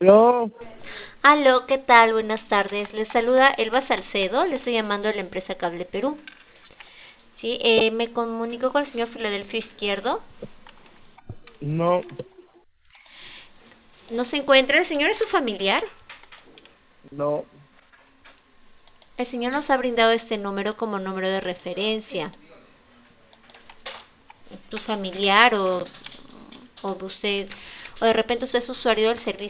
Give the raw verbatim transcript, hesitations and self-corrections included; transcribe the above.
No, Aló, ¿qué tal? Buenas tardes. Les saluda Elba Salcedo, le estoy llamando de la empresa Cable Perú. Sí, eh, me comunico con el señor Filadelfio Izquierdo. no, ¿No se encuentra? ¿El señor es su familiar? no. El señor nos ha brindado este número como número de referencia. ¿Tu familiar o, o de usted? O de repente usted es usuario del servicio